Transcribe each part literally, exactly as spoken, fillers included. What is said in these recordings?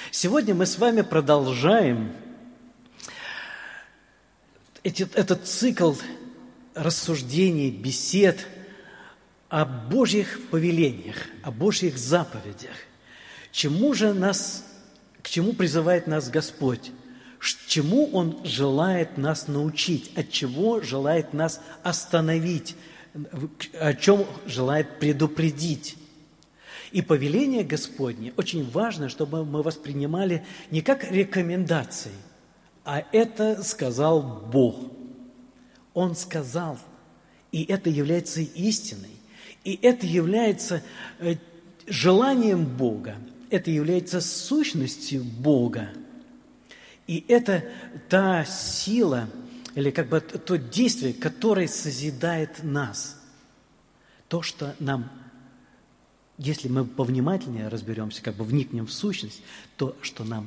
Сегодня мы с вами продолжаем эти, этот цикл рассуждений, бесед о Божьих повелениях, о Божьих заповедях. Чему же нас, к чему призывает нас Господь? Чему Он желает нас научить? От чего желает нас остановить? О чем желает предупредить? И повеление Господне очень важно, чтобы мы воспринимали не как рекомендации, а это сказал Бог. Он сказал, и это является истиной, и это является желанием Бога, это является сущностью Бога. И это та сила, или как бы то действие, которое созидает нас. То, что нам, если мы повнимательнее разберемся, как бы вникнем в сущность, то, что нам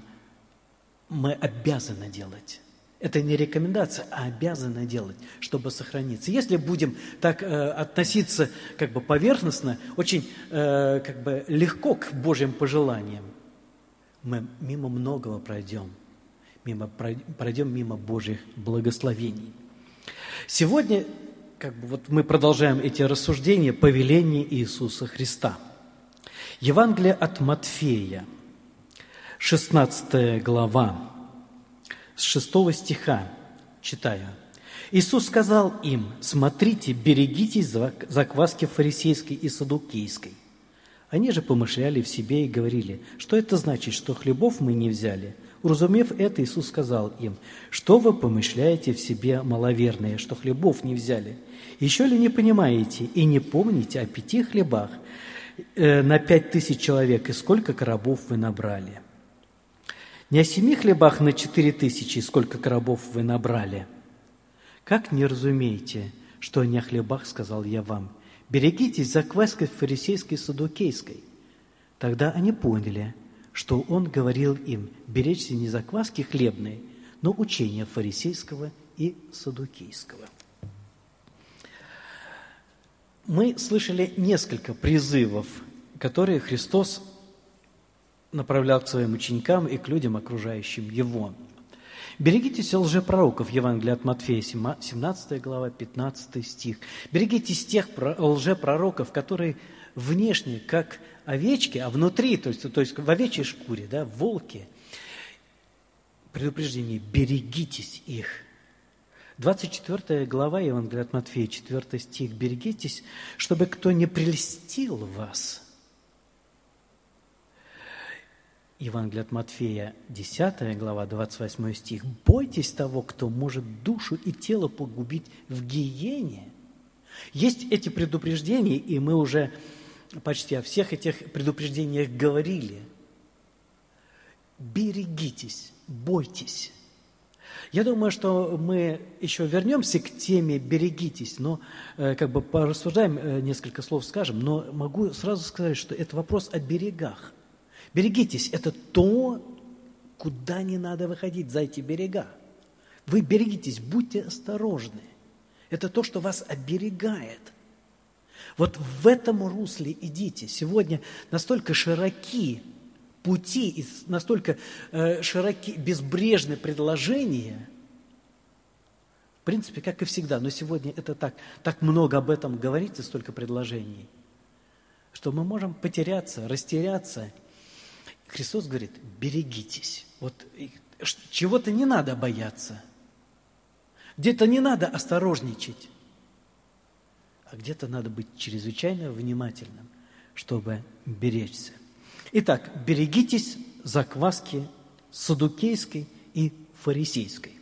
мы обязаны делать. Это не рекомендация, а обязаны делать, чтобы сохраниться. Если будем так э, относиться как бы поверхностно, очень э, как бы легко к Божьим пожеланиям, мы мимо многого пройдем, мимо, пройдем мимо Божьих благословений. Сегодня как бы, вот мы продолжаем эти рассуждения повеления Иисуса Христа. Евангелие от Матфея, шестнадцатая глава, с шестого стиха читаю. Иисус сказал им: «Смотрите, берегитесь закваски фарисейской и саддукейской». Они же помышляли в себе и говорили: «Что это значит, что хлебов мы не взяли?» Уразумев это, Иисус сказал им: «Что вы помышляете в себе, маловерные, что хлебов не взяли? Еще ли не понимаете и не помните о пяти хлебах э, на пять тысяч человек, и сколько коробов вы набрали? Не о семи хлебах на четыре тысячи, и сколько коробов вы набрали? Как не разумеете, что не о хлебах сказал я вам? Берегитесь закваски фарисейской и саддукейской». Тогда они поняли, что он говорил им беречься не закваски хлебные, но учения фарисейского и саддукейского. Мы слышали несколько призывов, которые Христос направлял к своим ученикам и к людям, окружающим Его. Берегитесь лжепророков, Евангелие от Матфея, семнадцатая глава, пятнадцатый стих. Берегитесь тех лжепророков, которые внешне как овечки, а внутри, то есть, то есть в овечьей шкуре, да, волки. Предупреждение: берегитесь их. двадцать четвёртая глава Евангелия от Матфея, четвёртый стих. Берегитесь, чтобы кто не прельстил вас. Евангелие от Матфея, десятая глава, двадцать восьмой стих. Бойтесь того, кто может душу и тело погубить в гиене. Есть эти предупреждения, и мы уже почти о всех этих предупреждениях говорили. Берегитесь, бойтесь. Я думаю, что мы еще вернемся к теме «берегитесь», но э, как бы порассуждаем, э, несколько слов скажем, но могу сразу сказать, что это вопрос о берегах. Берегитесь – это то, куда не надо выходить, за эти берега. Вы берегитесь, будьте осторожны. Это то, что вас оберегает. Вот в этом русле идите. Сегодня настолько широки пути и настолько э, широки, безбрежны предложения, в принципе, как и всегда, но сегодня это так, так много об этом говорится, столько предложений, что мы можем потеряться, растеряться. Христос говорит: берегитесь. Вот чего-то не надо бояться, где-то не надо осторожничать, а где-то надо быть чрезвычайно внимательным, чтобы беречься. Итак, берегитесь закваски саддукейской и фарисейской.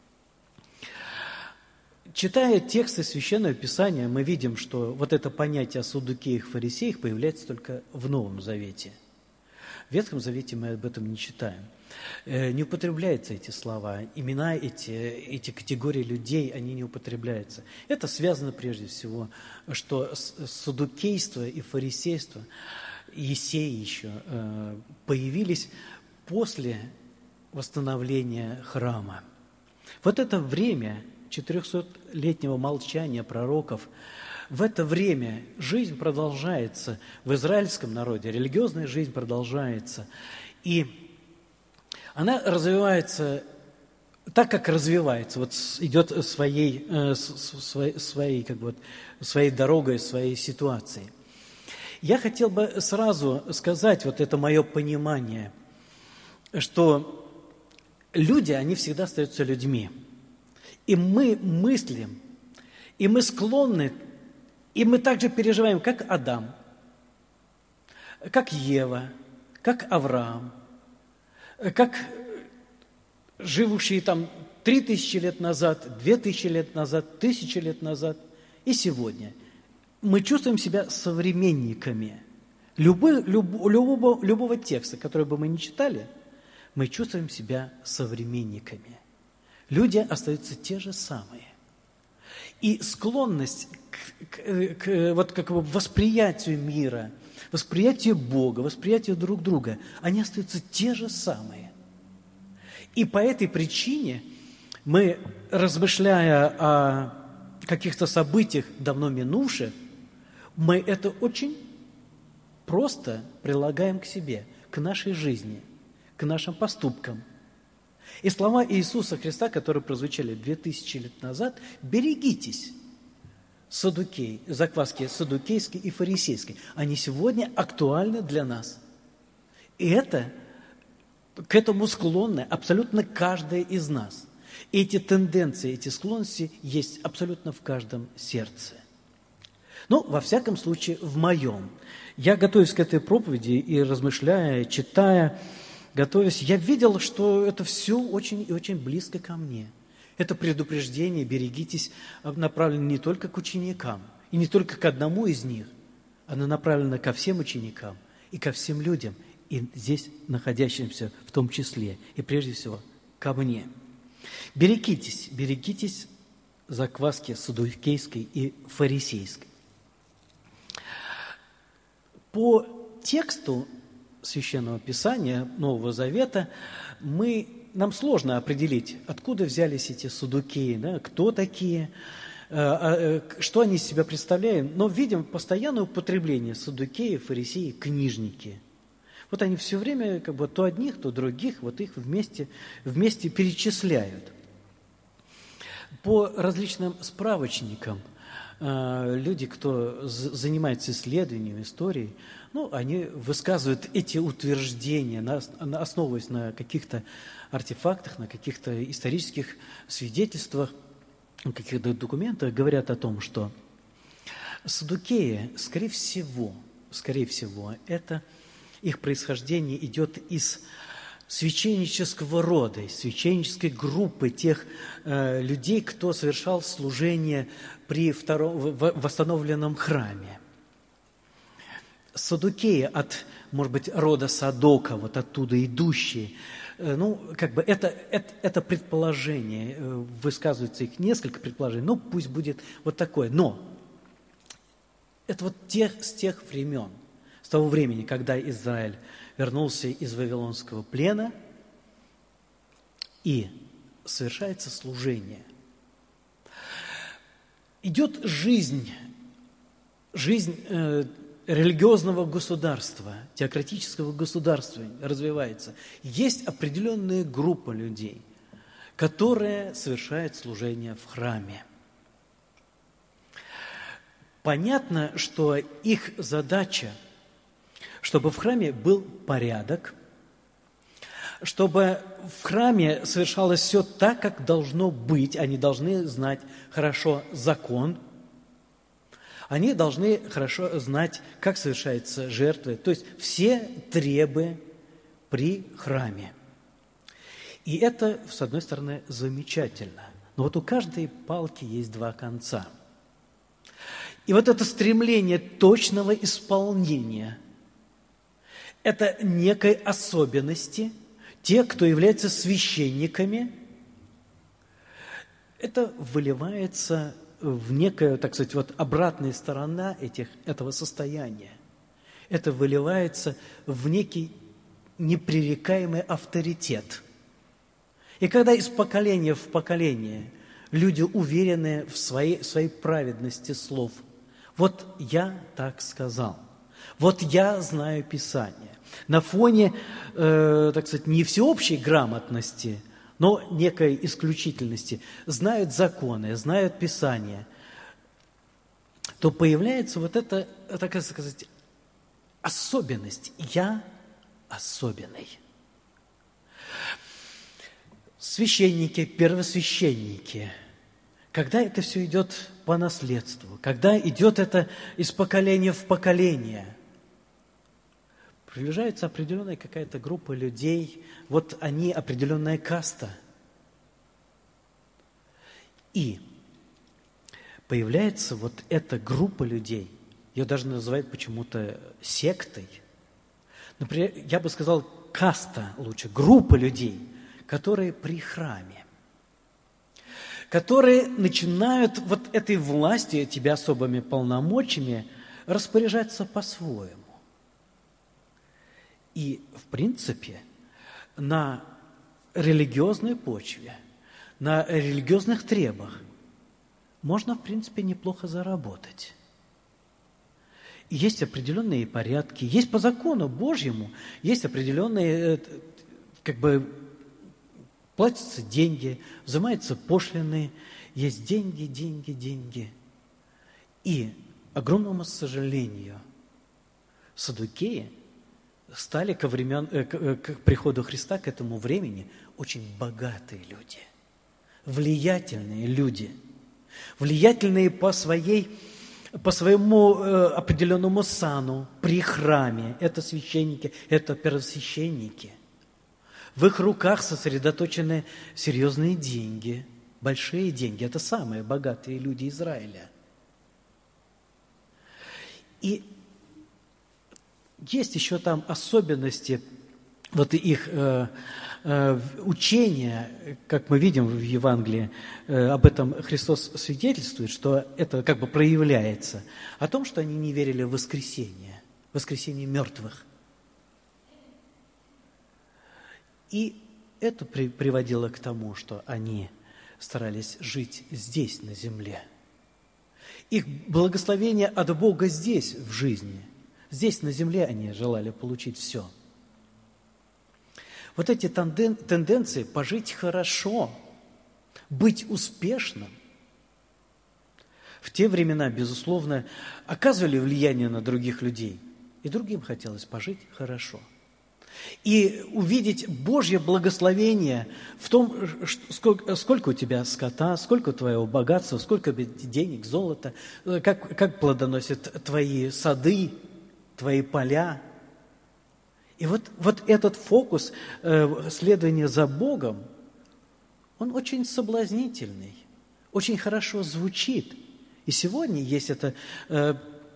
Читая тексты Священного Писания, мы видим, что вот это понятие о саддукеях и фарисеях появляется только в Новом Завете. В Ветхом Завете мы об этом не читаем. Не употребляются эти слова, имена эти, эти категории людей, они не употребляются. Это связано прежде всего, что саддукейство и фарисейство, Есей еще, появились после восстановления храма. Вот это время четырехсотлетнего молчания пророков, в это время жизнь продолжается в израильском народе, религиозная жизнь продолжается. И она развивается так, как развивается, вот идет своей, своей, своей, как бы, своей дорогой, своей ситуацией. Я хотел бы сразу сказать, вот это мое понимание, что люди, они всегда остаются людьми. И мы мыслим, и мы склонны, и мы также переживаем, как Адам, как Ева, как Авраам, как живущие там три тысячи лет назад, две тысячи лет назад, тысячи лет назад и сегодня. Мы чувствуем себя современниками. Любой, люб, любого, любого текста, который бы мы ни читали, мы чувствуем себя современниками. Люди остаются те же самые. И склонность к, к, к вот как бы восприятию мира, восприятию Бога, восприятию друг друга, они остаются те же самые. И по этой причине мы, размышляя о каких-то событиях давно минувших, мы это очень просто прилагаем к себе, к нашей жизни, к нашим поступкам. И слова Иисуса Христа, которые прозвучали две тысячи лет назад: «Берегитесь, саддукеи, закваски саддукейской и фарисейской», они сегодня актуальны для нас. И это, к этому склонны абсолютно каждая из нас. И эти тенденции, эти склонности есть абсолютно в каждом сердце. Ну, во всяком случае, в моем. Я, готовясь к этой проповеди и размышляя, читая, готовясь, я видел, что это все очень и очень близко ко мне. Это предупреждение, берегитесь, направлено не только к ученикам, и не только к одному из них, оно направлено ко всем ученикам и ко всем людям, и здесь находящимся в том числе, и прежде всего ко мне. Берегитесь, берегитесь закваски саддукейской и фарисейской. По тексту Священного Писания Нового Завета мы, нам сложно определить, откуда взялись эти саддукеи, да, кто такие, что они из себя представляют, но видим постоянное употребление саддукеи, фарисеи, книжники. Вот они все время как бы то одних, то других, вот их вместе, вместе перечисляют. По различным справочникам люди, кто занимается исследованием истории, ну, они высказывают эти утверждения, основываясь на каких-то артефактах, на каких-то исторических свидетельствах, на каких-то документах, говорят о том, что саддукеи, скорее всего, скорее всего, это их происхождение идет из священнического рода, из священнической группы тех э, людей, кто совершал служение при втором, в, восстановленном храме. Саддукеи от, может быть, рода Садока, вот оттуда идущие, э, ну, как бы это, это, это предположение, э, высказывается их несколько предположений, ну, пусть будет вот такое. Но это вот тех, с тех времен, с того времени, когда Израиль вернулся из Вавилонского плена, и совершается служение. Идет жизнь, жизнь э, религиозного государства, теократического государства развивается. Есть определенная группа людей, которая совершает служение в храме. Понятно, что их задача, чтобы в храме был порядок, чтобы в храме совершалось все так, как должно быть. Они должны знать хорошо закон, они должны хорошо знать, как совершаются жертвы, то есть все требы при храме. И это, с одной стороны, замечательно. Но вот у каждой палки есть два конца. И вот это стремление точного исполнения – это некой особенности, те, кто является священниками, это выливается в некая, так сказать, вот обратная сторона этих, этого состояния. Это выливается в некий непререкаемый авторитет. И когда из поколения в поколение люди уверены в своей, в своей праведности слов, вот я так сказал. Вот я знаю Писание. На фоне, э, так сказать, не всеобщей грамотности, но некой исключительности, знают законы, знают Писание, то появляется вот эта, так сказать, особенность. Я особенный. Священники, первосвященники, когда это все идет по наследству, когда идет это из поколения в поколение, приближается определенная какая-то группа людей, вот они определенная каста. И появляется вот эта группа людей, ее даже называют почему-то сектой. Например, я бы сказал, каста лучше, группа людей, которые при храме, которые начинают вот этой властью, этими особыми полномочиями распоряжаться по-своему. И, в принципе, на религиозной почве, на религиозных требах можно, в принципе, неплохо заработать. И есть определенные порядки, есть по закону Божьему, есть определенные, как бы, платятся деньги, взимаются пошлины, есть деньги, деньги, деньги. И, к огромному сожалению, саддукеи стали ко времен, к, к приходу Христа, к этому времени, очень богатые люди, влиятельные люди, влиятельные по своей, по своему э, определенному сану при храме. Это священники, это первосвященники. В их руках сосредоточены серьезные деньги, большие деньги. Это самые богатые люди Израиля. И есть еще там особенности вот их э, э, учения, как мы видим в Евангелии, э, об этом Христос свидетельствует, что это как бы проявляется, о том, что они не верили в воскресение, воскресение мертвых. И это при, приводило к тому, что они старались жить здесь, на земле. Их благословение от Бога здесь, в жизни. Здесь, на земле, они желали получить все. Вот эти тенден, тенденции пожить хорошо, быть успешным, в те времена, безусловно, оказывали влияние на других людей. И другим хотелось пожить хорошо. И увидеть Божье благословение в том, сколько, сколько у тебя скота, сколько твоего богатства, сколько денег, золота, как, как плодоносят твои сады, твои поля. И вот, вот этот фокус э, следования за Богом, он очень соблазнительный, очень хорошо звучит. И сегодня есть это э,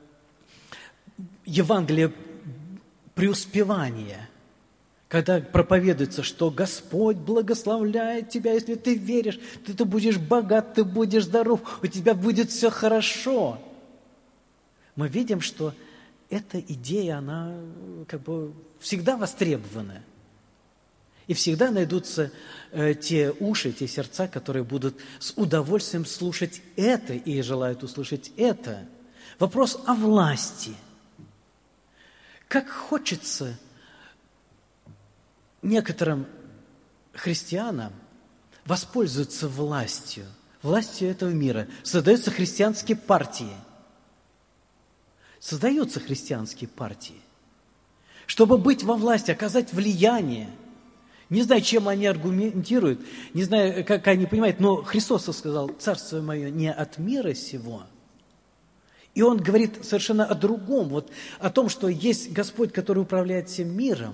Евангелие преуспевания, когда проповедуется, что Господь благословляет тебя, если ты веришь, ты, ты будешь богат, ты будешь здоров, у тебя будет все хорошо. Мы видим, что эта идея, она как бы всегда востребована. И всегда найдутся э, те уши, те сердца, которые будут с удовольствием слушать это и желают услышать это. Вопрос о власти. Как хочется некоторым христианам воспользоваться властью, властью этого мира. Создаются христианские партии. Создаются христианские партии. Чтобы быть во власти, оказать влияние. Не знаю, чем они аргументируют, не знаю, как они понимают, но Христос сказал: «Царство мое не от мира сего». И Он говорит совершенно о другом, вот о том, что есть Господь, который управляет всем миром.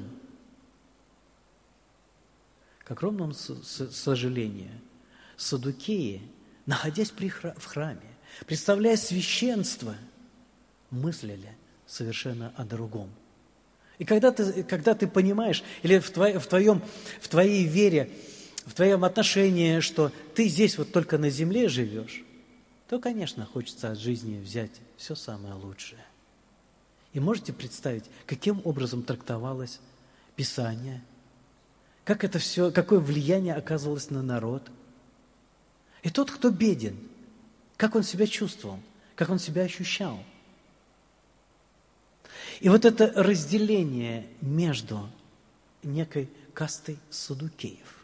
К огромному сожалению, саддукеи, находясь в храме, представляя священство, мыслили совершенно о другом. И когда ты, когда ты понимаешь, или в, твоей, в, твоем, в твоей вере, в твоем отношении, что ты здесь вот только на земле живешь, то, конечно, хочется от жизни взять все самое лучшее. И можете представить, каким образом трактовалось Писание, как это все, какое влияние оказывалось на народ. И тот, кто беден, как он себя чувствовал, как он себя ощущал. И вот это разделение между некой кастой саддукеев,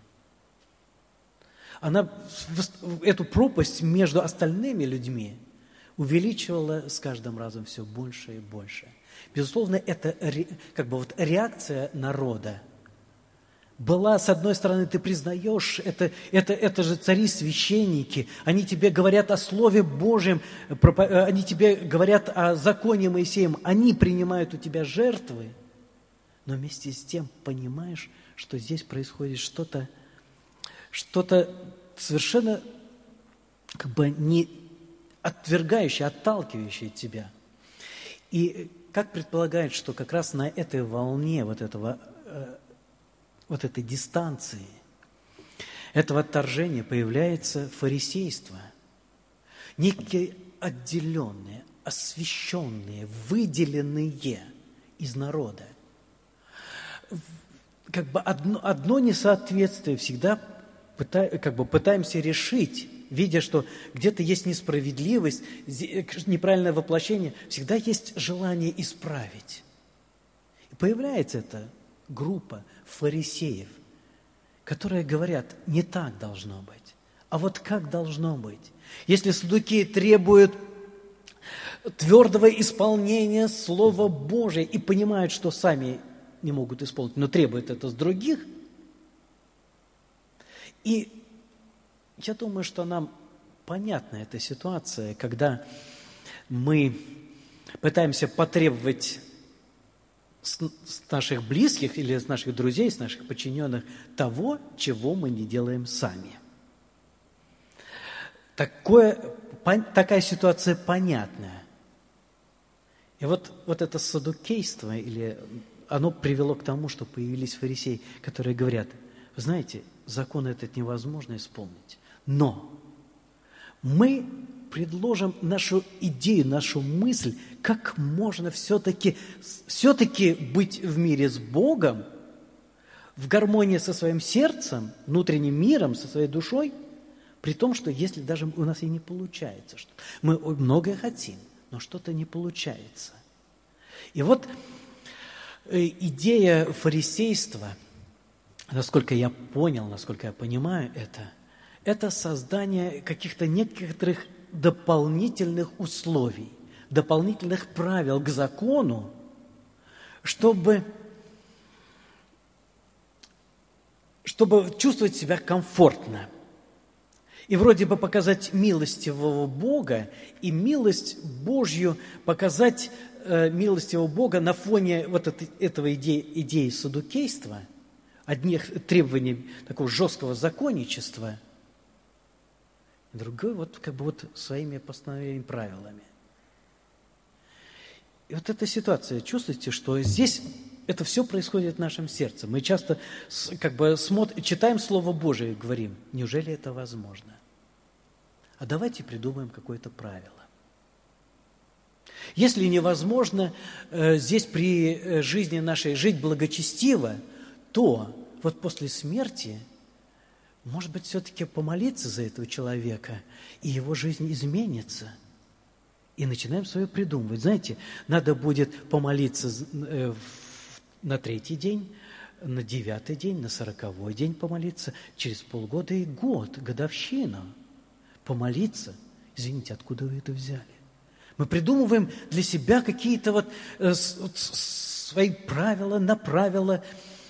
она эту пропасть между остальными людьми увеличивала с каждым разом все больше и больше. Безусловно, это как бы вот реакция народа была, с одной стороны, ты признаешь, это, это, это же цари-священники, они тебе говорят о Слове Божьем, они тебе говорят о законе Моисеем, они принимают у тебя жертвы, но вместе с тем понимаешь, что здесь происходит что-то, что-то совершенно как бы не отвергающее, отталкивающее тебя. И как предполагает, что как раз на этой волне вот этого вот этой дистанции, этого отторжения появляется фарисейство. Некие отделенные, освященные, выделенные из народа. Как бы одно, одно несоответствие всегда пыта, как бы пытаемся решить, видя, что где-то есть несправедливость, неправильное воплощение, всегда есть желание исправить. И появляется эта группа фарисеев, которые говорят, не так должно быть, а вот как должно быть. Если саддукеи требуют твердого исполнения Слова Божия и понимают, что сами не могут исполнить, но требуют это с других, и я думаю, что нам понятна эта ситуация, когда мы пытаемся потребовать с наших близких или с наших друзей, с наших подчиненных того, чего мы не делаем сами. Такое, такая ситуация понятная. И вот, вот это саддукейство, или оно привело к тому, что появились фарисеи, которые говорят, вы знаете, закон этот невозможно исполнить, но мы предложим нашу идею, нашу мысль, как можно все-таки, все-таки быть в мире с Богом, в гармонии со своим сердцем, внутренним миром, со своей душой, при том, что если даже у нас и не получается, что мы многое хотим, но что-то не получается. И вот идея фарисейства, насколько я понял, насколько я понимаю это, это создание каких-то некоторых дополнительных условий, дополнительных правил к закону, чтобы, чтобы чувствовать себя комфортно. И вроде бы показать милостивого Бога и милость Божью, показать э, милостивого Бога на фоне вот этой, этого идеи, идеи саддукейства, одних требований такого жесткого законничества, другой вот как бы вот своими постановлениями, правилами. И вот эта ситуация, чувствуете, что здесь это все происходит в нашем сердце. Мы часто как бы смотрим, читаем Слово Божие и говорим, неужели это возможно? А давайте придумаем какое-то правило. Если невозможно э, здесь при жизни нашей жить благочестиво, то вот после смерти, может быть, все-таки помолиться за этого человека, и его жизнь изменится. И начинаем свое придумывать. Знаете, надо будет помолиться на третий день, на девятый день, на сороковой день помолиться, через полгода и год, годовщина. Помолиться. Извините, откуда вы это взяли? Мы придумываем для себя какие-то вот э, свои правила, направила.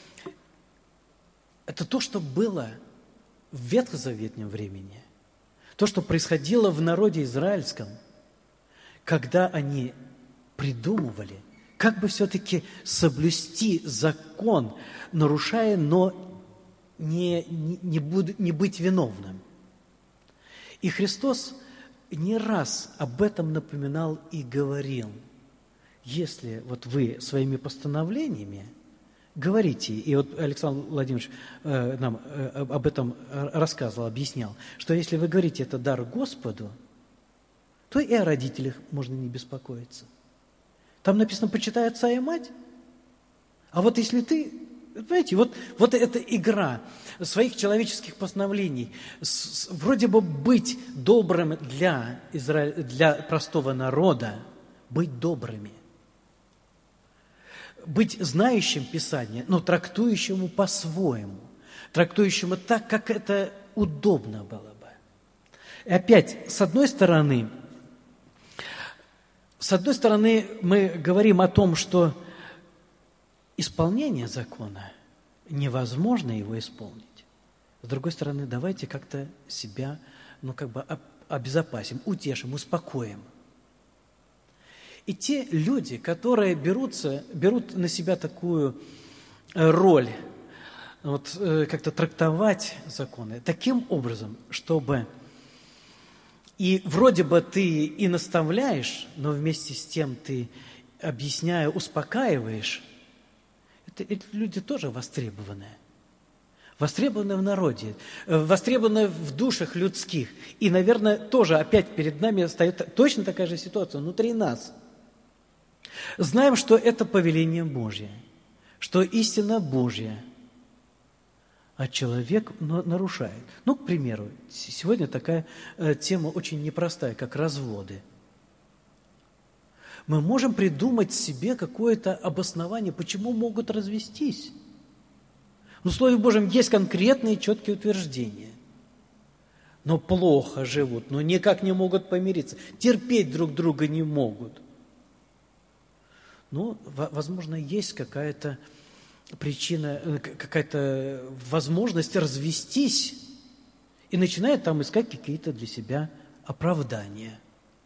Это то, что было в ветхозаветнем времени, то, что происходило в народе израильском, когда они придумывали, как бы все-таки соблюсти закон, нарушая, но не, не, не, буд, не быть виновным. И Христос не раз об этом напоминал и говорил. Если вот вы своими постановлениями говорите, и вот Александр Владимирович э, нам э, об этом рассказывал, объяснял, что если вы говорите это дар Господу, то и о родителях можно не беспокоиться. Там написано «почитай отца и мать». А вот если ты, знаете, вот, вот эта игра своих человеческих постановлений, с, с, вроде бы быть добрым для, Изра... для простого народа, быть добрыми. быть знающим Писание, но трактующему по-своему, трактующему так, как это удобно было бы. И опять, с одной стороны, с одной стороны, мы говорим о том, что исполнение закона невозможно его исполнить. С другой стороны, давайте как-то себя, ну, как бы обезопасим, утешим, успокоим. И те люди, которые берутся, берут на себя такую роль, вот, как-то трактовать законы таким образом, чтобы и вроде бы ты и наставляешь, но вместе с тем ты, объясняя, успокаиваешь, это, эти люди тоже востребованы. Востребованы в народе, востребованы в душах людских. И, наверное, тоже опять перед нами стоит точно такая же ситуация внутри нас. Знаем, что это повеление Божье, что истина Божья, а человек нарушает. Ну, к примеру, сегодня такая тема очень непростая, как разводы. Мы можем придумать себе какое-то обоснование, почему могут развестись. Но в Слове Божьем есть конкретные четкие утверждения. Но плохо живут, но никак не могут помириться, терпеть друг друга не могут. Ну, возможно, есть какая-то причина, какая-то возможность развестись и начинает там искать какие-то для себя оправдания.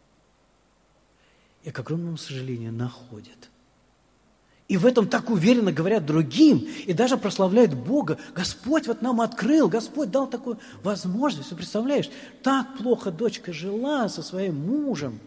И, к огромному сожалению, находят. И в этом так уверенно говорят другим, и даже прославляют Бога. Господь вот нам открыл, Господь дал такую возможность. Ты представляешь, так плохо дочка жила со своим мужем.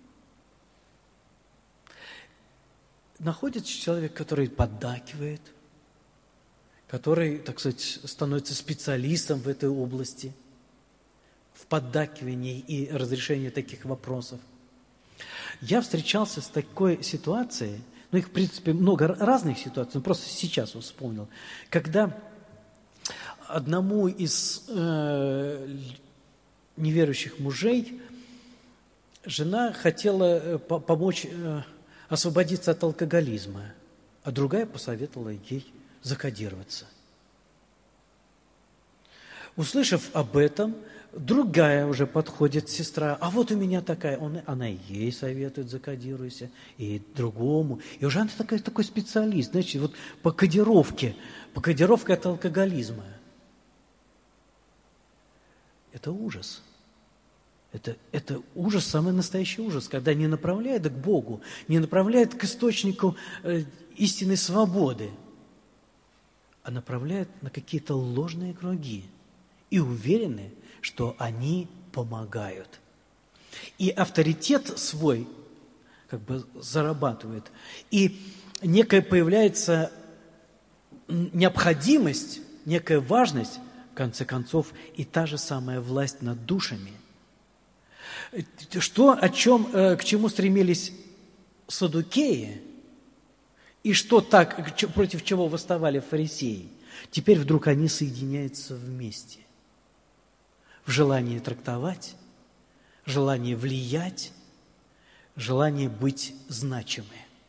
Находится человек, который поддакивает, который, так сказать, становится специалистом в этой области, в поддакивании и разрешении таких вопросов. Я встречался с такой ситуацией, ну, их, в принципе, много разных ситуаций, но просто сейчас вот вспомнил, когда одному из э, неверующих мужей жена хотела помочь э, освободиться от алкоголизма, а другая посоветовала ей закодироваться. Услышав об этом, другая уже подходит сестра, а вот у меня такая, он, она ей советует, закодируйся, и другому. И уже она такая, такой специалист, значит, вот по кодировке, по кодировке от алкоголизма. Это ужас. Это, это ужас, самый настоящий ужас, когда не направляет к Богу, не направляет к источнику э, истинной свободы, а направляет на какие-то ложные круги и уверены, что они помогают. И авторитет свой как бы зарабатывает. И некая появляется необходимость, некая важность, в конце концов, и та же самая власть над душами. Что, о чем, к чему стремились саддукеи, и что так, против чего восставали фарисеи, теперь вдруг они соединяются вместе. В желании трактовать, желании влиять, желании быть значимы.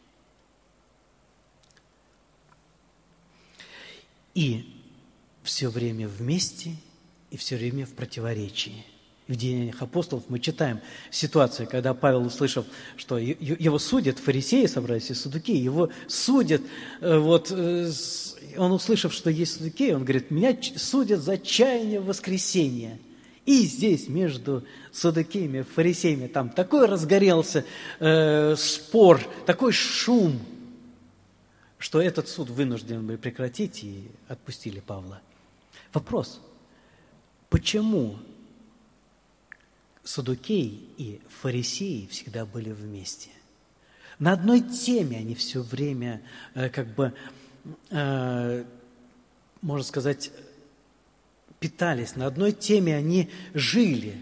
И все время вместе, и все время в противоречии. В Деяниях апостолов мы читаем ситуацию, когда Павел, услышав, что его судят, фарисеи собрались и саддукеи, его судят, вот, он, услышав, что есть саддукеи, он говорит, меня судят за чаяние воскресения. И здесь между саддукеями и фарисеями там такой разгорелся э, спор, такой шум, что этот суд вынужден был прекратить и отпустили Павла. Вопрос, почему саддукеи и фарисеи всегда были вместе? На одной теме они все время, э, как бы, э, можно сказать, питались, на одной теме они жили.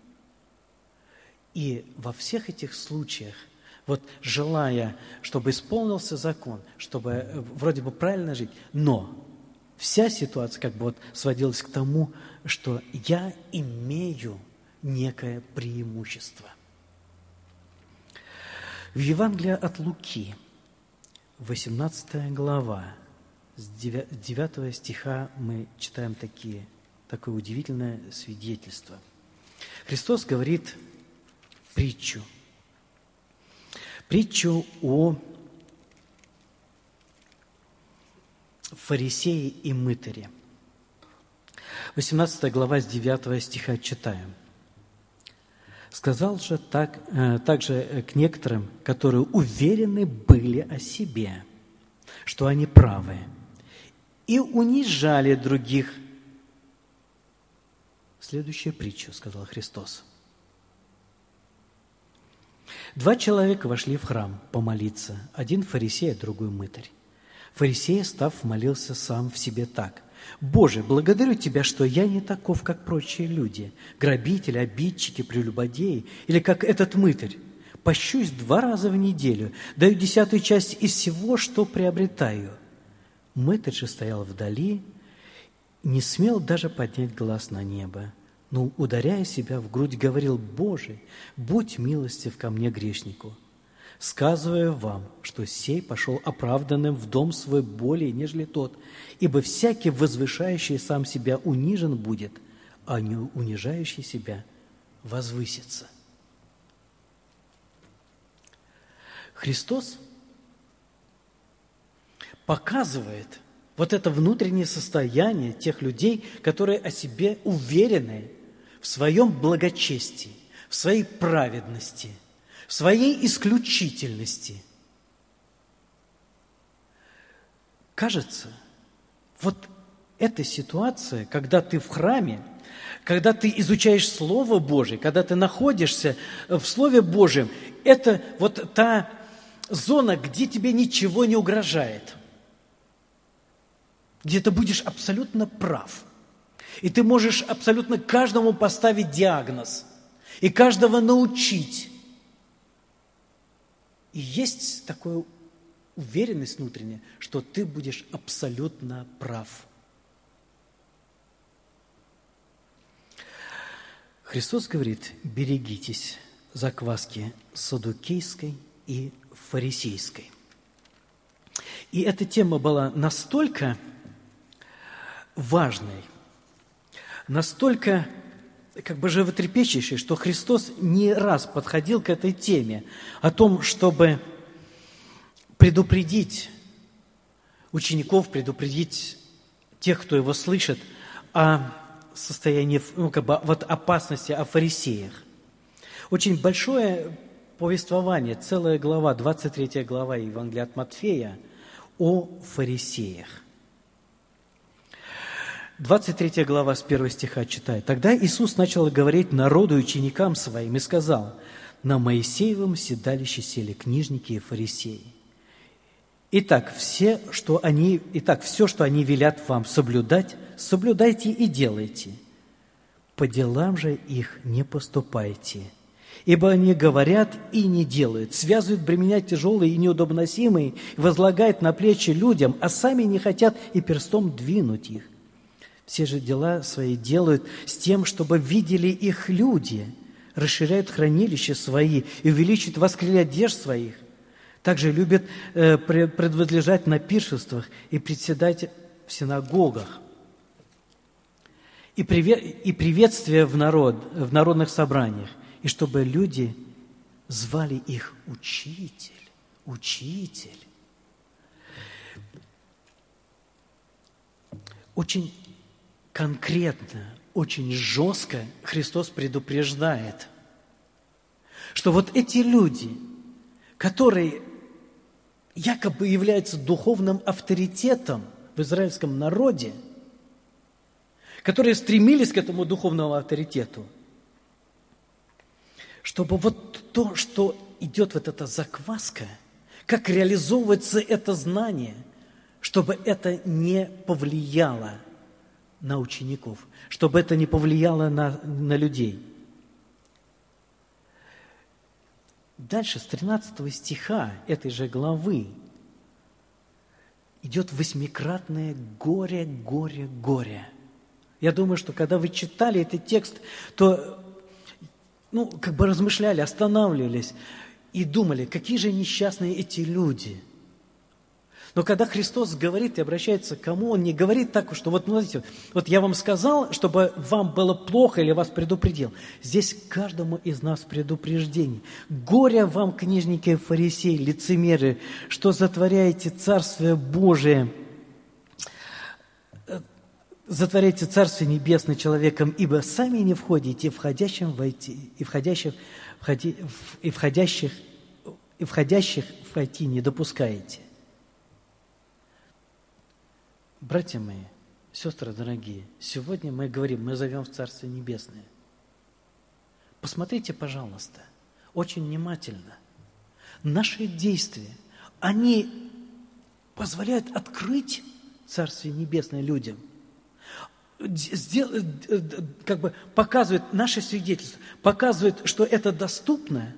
И во всех этих случаях, вот желая, чтобы исполнился закон, чтобы вроде бы правильно жить, но вся ситуация как бы вот сводилась к тому, что я имею некое преимущество. В Евангелии от Луки, восемнадцатая глава, с девятого стиха мы читаем такие, такое удивительное свидетельство. Христос говорит притчу. Притчу о фарисее и мытаре. восемнадцатая глава с девятого стиха читаем. «Сказал же так, э, также к некоторым, которые уверены были о себе, что они правы, и унижали других». Следующая притча, сказал Христос. Два человека вошли в храм помолиться, один фарисей, а другой мытарь. Фарисей, став, молился сам в себе так: «Боже, благодарю Тебя, что я не таков, как прочие люди, грабители, обидчики, прелюбодеи, или как этот мытарь. Пощусь два раза в неделю, даю десятую часть из всего, что приобретаю». Мытарь же стоял вдали, не смел даже поднять глаз на небо, но, ударяя себя в грудь, говорил: «Боже, будь милостив ко мне, грешнику. Сказываю вам, что сей пошел оправданным в дом свой более, нежели тот, ибо всякий возвышающий сам себя унижен будет, а не унижающий себя возвысится». Христос показывает вот это внутреннее состояние тех людей, которые о себе уверены в своем благочестии, в своей праведности, в своей исключительности. Кажется, вот эта ситуация, когда ты в храме, когда ты изучаешь Слово Божие, когда ты находишься в Слове Божьем, это вот та зона, где тебе ничего не угрожает, где ты будешь абсолютно прав. И ты можешь абсолютно каждому поставить диагноз и каждого научить. И есть такая уверенность внутренняя, что ты будешь абсолютно прав. Христос говорит: берегитесь закваски саддукейской и фарисейской. И эта тема была настолько важной, настолько как бы животрепещущей, что Христос не раз подходил к этой теме о том, чтобы предупредить учеников, предупредить тех, кто его слышит, о состоянии, ну, как бы, вот опасности, о фарисеях. Очень большое повествование, целая глава, двадцать третья глава Евангелия от Матфея о фарисеях. двадцать третья глава с первого стиха читает. «Тогда Иисус начал говорить народу и ученикам своим и сказал: на Моисеевом седалище сели книжники и фарисеи. Итак, все, что они, итак, все, что они велят вам соблюдать, соблюдайте и делайте. По делам же их не поступайте. Ибо они говорят и не делают, связывают бремена тяжелые и неудобносимые, возлагают на плечи людям, а сами не хотят и перстом двинуть их. Все же дела свои делают с тем, чтобы видели их люди, расширяют хранилища свои и увеличивают воскрели одежд своих. Также любят э, предвозлежать на пиршествах и председать в синагогах. И, привет, и приветствия в, народ, в народных собраниях. И чтобы люди звали их учитель, учитель. Очень конкретно, очень жестко Христос предупреждает, что вот эти люди, которые якобы являются духовным авторитетом в израильском народе, которые стремились к этому духовному авторитету, чтобы вот то, что идет вот эта закваска, как реализовывается это знание, чтобы это не повлияло на учеников, чтобы это не повлияло на, на людей. Дальше, с тринадцатого стиха этой же главы идет восьмикратное горе, горе, горе. Я думаю, что когда вы читали этот текст, то ну, как бы размышляли, останавливались и думали, какие же несчастные эти люди. Но когда Христос говорит и обращается к кому, Он не говорит так, что вот, смотрите, вот я вам сказал, чтобы вам было плохо или вас предупредил. Здесь каждому из нас предупреждение. Горе вам, книжники и фарисеи, лицемеры, что затворяете Царствие Божие, затворяете Царствие Небесное человеком, ибо сами не входите, и входящим войти, и входящих, входи, и входящих, и входящих войти не допускаете. Братья мои, сестры дорогие, сегодня мы говорим, мы зовем в Царствие Небесное. Посмотрите, пожалуйста, очень внимательно. Наши действия, они позволяют открыть Царствие Небесное людям. Как бы показывает наше свидетельство, показывает, что это доступно.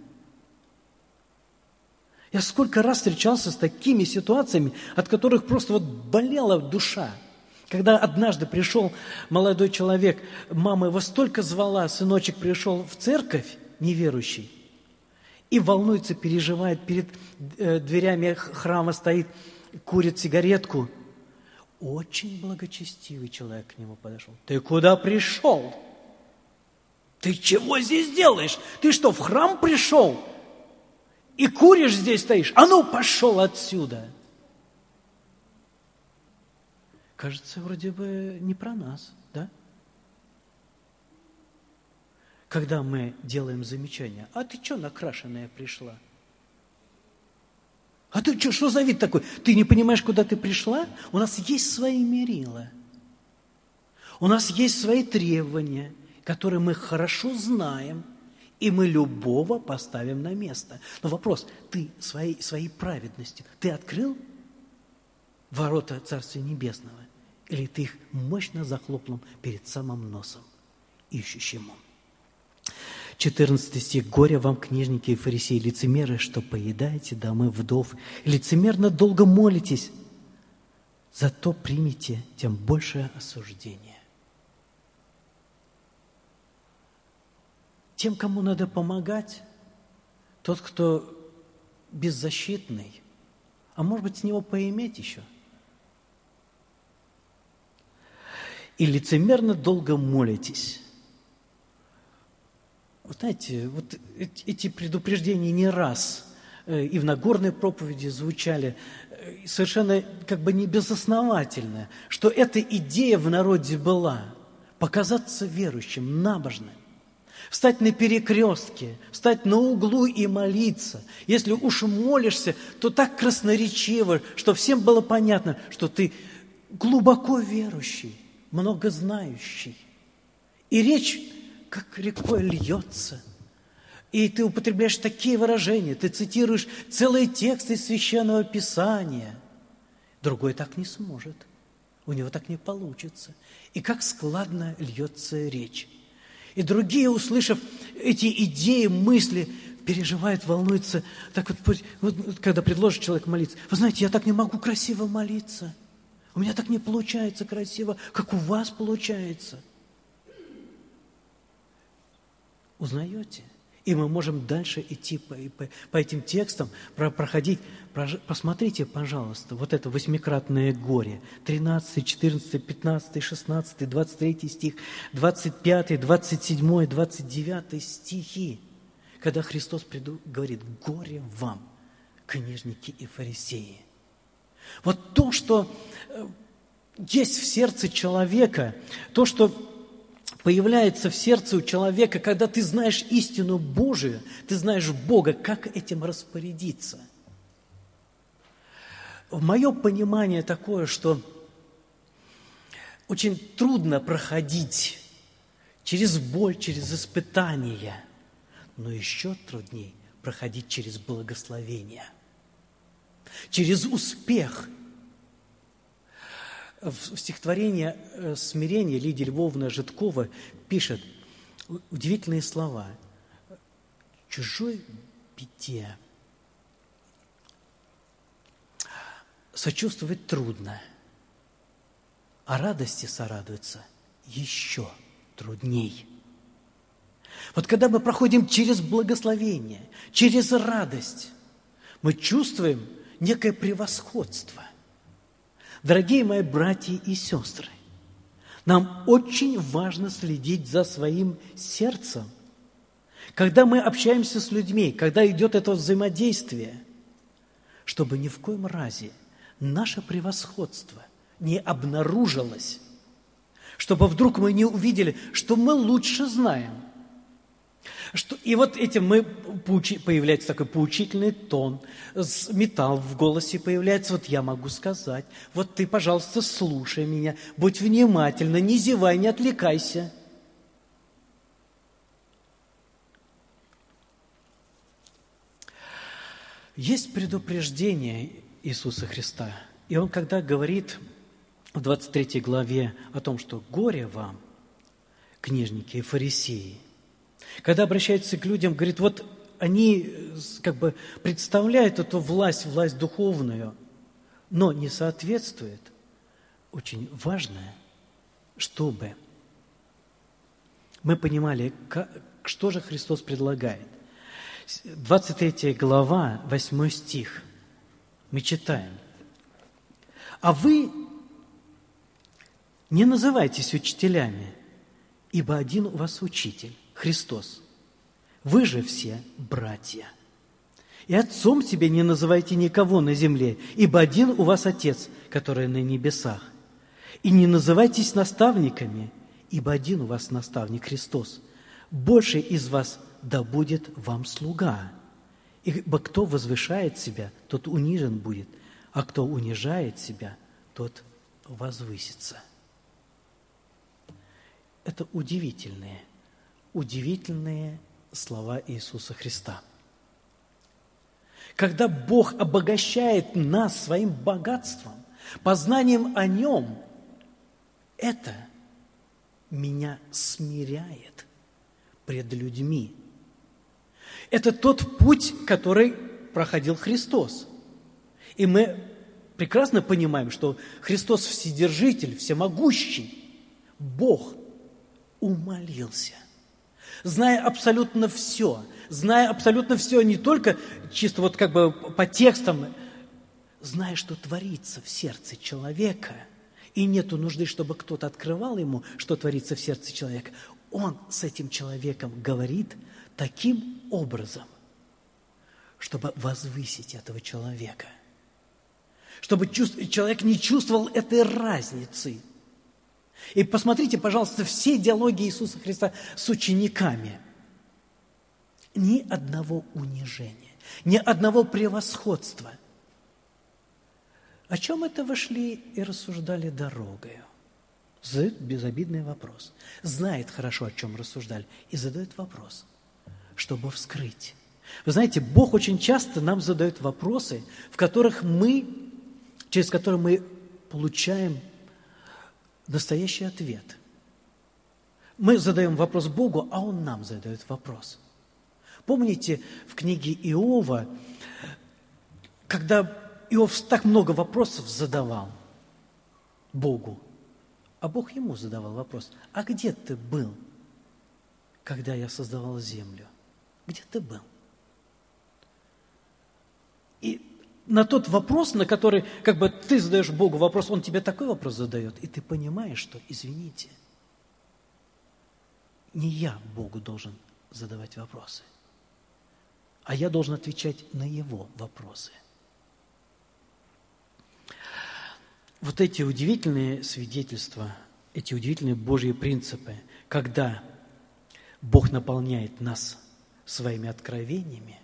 Я сколько раз встречался с такими ситуациями, от которых просто вот болела душа. Когда однажды пришел молодой человек, мама его столько звала, сыночек пришел в церковь, неверующий, и волнуется, переживает, перед э, дверями храма стоит, курит сигаретку. Очень благочестивый человек к нему подошел. Ты куда пришел? Ты чего здесь делаешь? Ты что, в храм пришел? И куришь здесь стоишь? А ну, пошел отсюда! Кажется, вроде бы не про нас, да? Когда мы делаем замечание, а ты что накрашенная пришла? А ты что, что за вид такой? Ты не понимаешь, куда ты пришла? У нас есть свои мерила. У нас есть свои требования, которые мы хорошо знаем, и мы любого поставим на место. Но вопрос, ты своей, своей праведностью, ты открыл ворота Царствия Небесного? Или ты их мощно захлопнул перед самым носом ищущему? четырнадцатый стих. «Горе вам, книжники и фарисеи, лицемеры, что поедаете домы вдов, и лицемерно долго молитесь, зато примите тем большее осуждение». Тем, кому надо помогать, тот, кто беззащитный, а может быть, с него поиметь еще. «И лицемерно долго молитесь». Вы знаете, вот эти предупреждения не раз и в Нагорной проповеди звучали, совершенно как бы не безосновательно, что эта идея в народе была – показаться верующим, набожным. Встать на перекрестке, встать на углу и молиться. Если уж молишься, то так красноречиво, что всем было понятно, что ты глубоко верующий, многознающий. И речь как рекой льется. И ты употребляешь такие выражения, ты цитируешь целые тексты из Священного Писания. Другой так не сможет, у него так не получится. И как складно льется речь. И другие, услышав эти идеи, мысли, переживают, волнуются. Так вот, вот, когда предложит человек молиться, вы знаете, я так не могу красиво молиться. У меня так не получается красиво, как у вас получается. Узнаете? И мы можем дальше идти по, по, по этим текстам, про, проходить. Про, посмотрите, пожалуйста, вот это восьмикратное горе. тринадцатый, четырнадцатый, пятнадцатый, шестнадцатый, двадцать третий стих, двадцать пятый, двадцать седьмой, двадцать девятый стихи. Когда Христос приду, говорит, горе вам, книжники и фарисеи. Вот то, что есть в сердце человека, то, что появляется в сердце у человека, когда ты знаешь истину Божию, ты знаешь Бога, как этим распорядиться. Мое понимание такое, что очень трудно проходить через боль, через испытания, но еще труднее проходить через благословение, через успех. В стихотворении «Смирение» Лидия Львовна Житкова пишет удивительные слова. «Чужой беде сочувствовать трудно, а радости сорадоваться еще трудней». Вот когда мы проходим через благословение, через радость, мы чувствуем некое превосходство. Дорогие мои братья и сестры, нам очень важно следить за своим сердцем. Когда мы общаемся с людьми, когда идет это взаимодействие, чтобы ни в коем разе наше превосходство не обнаружилось, чтобы вдруг мы не увидели, что мы лучше знаем. Что, и вот этим мы, появляется такой поучительный тон, металл в голосе появляется, вот я могу сказать, вот ты, пожалуйста, слушай меня, будь внимательна, не зевай, не отвлекайся. Есть предупреждение Иисуса Христа, и Он, когда говорит в двадцать третьей главе о том, что горе вам, книжники и фарисеи, когда обращается к людям, говорит, вот они как бы представляют эту власть, власть духовную, но не соответствует. Очень важно, чтобы мы понимали, как, что же Христос предлагает. двадцать третья глава, восьмой стих. Мы читаем. «А вы не называйтесь учителями, ибо один у вас учитель, Христос. Вы же все братья. И отцом себе не называйте никого на земле, ибо один у вас Отец, который на небесах. И не называйтесь наставниками, ибо один у вас наставник Христос. Больше из вас да будет вам слуга. Ибо кто возвышает себя, тот унижен будет, а кто унижает себя, тот возвысится». Это удивительные Удивительные слова Иисуса Христа. Когда Бог обогащает нас своим богатством, познанием о Нем, это меня смиряет пред людьми. Это тот путь, который проходил Христос. И мы прекрасно понимаем, что Христос Вседержитель, Всемогущий, Бог умолился, зная абсолютно все, зная абсолютно все, не только чисто вот как бы по текстам, зная, что творится в сердце человека, и нету нужды, чтобы кто-то открывал ему, что творится в сердце человека, он с этим человеком говорит таким образом, чтобы возвысить этого человека, чтобы человек не чувствовал этой разницы. И посмотрите, пожалуйста, все диалоги Иисуса Христа с учениками. Ни одного унижения, ни одного превосходства. О чем это вы шли и рассуждали дорогою? Задают безобидный вопрос. Знает хорошо, о чем рассуждали, и задает вопрос, чтобы вскрыть. Вы знаете, Бог очень часто нам задает вопросы, в которых мы, через которые мы получаем настоящий ответ. Мы задаем вопрос Богу, а Он нам задает вопрос. Помните в книге Иова, когда Иов так много вопросов задавал Богу, а Бог ему задавал вопрос: а где ты был, когда я создавал землю? Где ты был? И на тот вопрос, на который как бы ты задаешь Богу вопрос, Он тебе такой вопрос задает, и ты понимаешь, что, извините, не я Богу должен задавать вопросы, а я должен отвечать на Его вопросы. Вот эти удивительные свидетельства, эти удивительные Божьи принципы, когда Бог наполняет нас своими откровениями,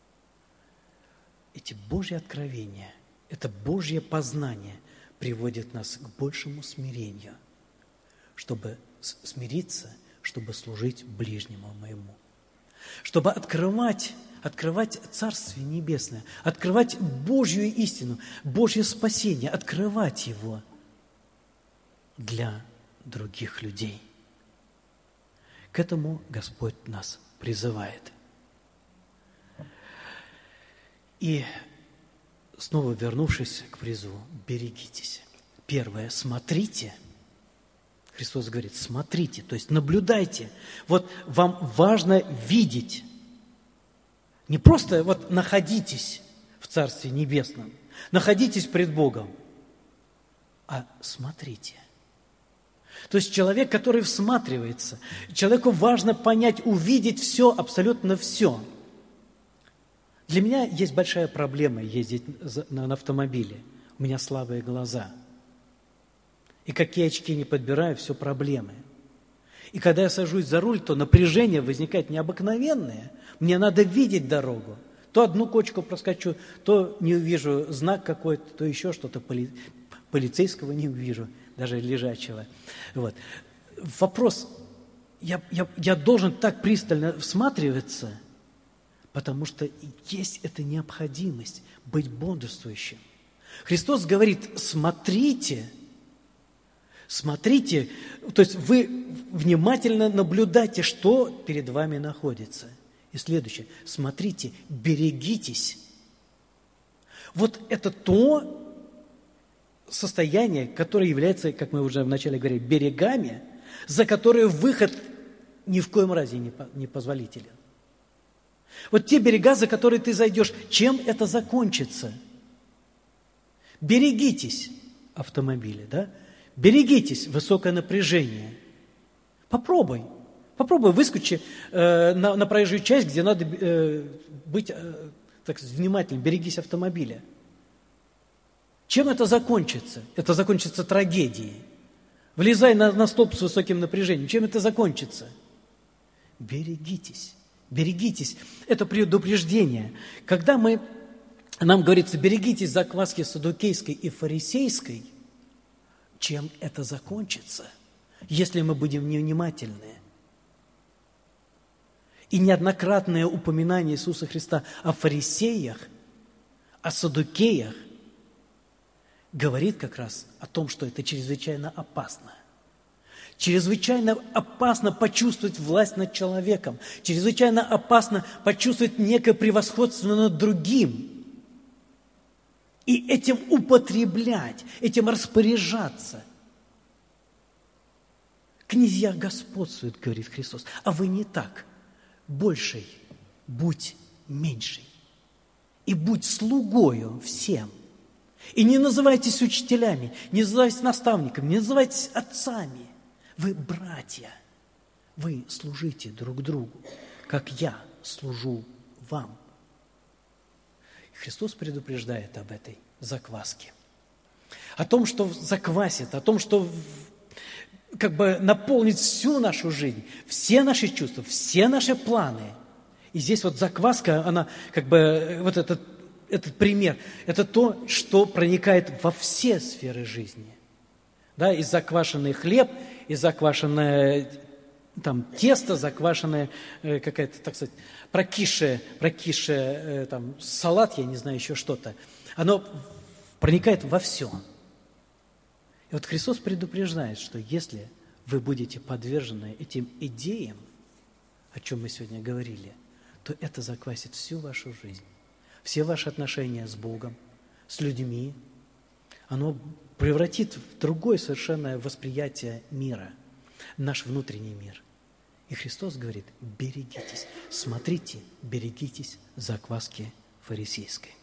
эти Божьи откровения, это Божье познание приводит нас к большему смирению, чтобы смириться, чтобы служить ближнему моему, чтобы открывать, открывать Царствие Небесное, открывать Божью истину, Божье спасение, открывать его для других людей. К этому Господь нас призывает. И снова вернувшись к призыву, берегитесь. Первое, смотрите. Христос говорит, смотрите, то есть наблюдайте. Вот вам важно видеть. Не просто вот находитесь в Царстве Небесном, находитесь пред Богом. а смотрите. То есть человек, который всматривается, человеку важно понять, увидеть все, абсолютно все. Для меня есть большая проблема ездить на автомобиле. У меня слабые глаза. И какие очки не подбираю, все проблемы. И когда я сажусь за руль, то напряжение возникает необыкновенное. Мне надо видеть дорогу. То одну кочку проскочу, то не увижу знак какой-то, то еще что-то, поли... полицейского не увижу, даже лежачего. Вот. Вопрос, я, я, я должен так пристально всматриваться, потому что есть эта необходимость быть бодрствующим. Христос говорит, смотрите, смотрите, то есть вы внимательно наблюдайте, что перед вами находится. И следующее, смотрите, берегитесь. Вот это то состояние, которое является, как мы уже вначале говорили, берегами, за которые выход ни в коем разе не позволителен. Вот те берега, за которые ты зайдешь, чем это закончится? Берегитесь автомобиля, да? Берегитесь высокое напряжение. Попробуй. Попробуй, выскочи э, на, на проезжую часть, где надо э, быть э, так сказать, внимательным, берегись автомобиля. Чем это закончится? Это закончится трагедией. Влезай на, на столб с высоким напряжением. Чем это закончится? Берегитесь. Берегитесь. Это предупреждение. Когда мы, нам говорится, берегитесь закваски саддукейской и фарисейской, чем это закончится, если мы будем невнимательны? И неоднократное упоминание Иисуса Христа о фарисеях, о саддукеях, говорит как раз о том, что это чрезвычайно опасно. Чрезвычайно опасно почувствовать власть над человеком. Чрезвычайно опасно почувствовать некое превосходство над другим. И этим употреблять, этим распоряжаться. Князья господствуют, говорит Христос, а вы не так. Больший будь меньший. И будь слугою всем. И не называйтесь учителями, не называйтесь наставниками, не называйтесь отцами. Вы братья, вы служите друг другу, как я служу вам. Христос предупреждает об этой закваске. О том, что заквасит, о том, что как бы наполнит всю нашу жизнь, все наши чувства, все наши планы. И здесь вот закваска, она как бы, вот этот, этот пример, это то, что проникает во все сферы жизни. Да, и заквашенный хлеб, и заквашенное там, тесто, заквашенное э, какая-то, так сказать, прокисшее, прокисшее э, там, салат, я не знаю, еще что-то. Оно проникает во все. И вот Христос предупреждает, что если вы будете подвержены этим идеям, о чем мы сегодня говорили, то это заквасит всю вашу жизнь, все ваши отношения с Богом, с людьми. Оно превратит в другое совершенно восприятие мира, наш внутренний мир. И Христос говорит, берегитесь, смотрите, берегитесь закваски фарисейской.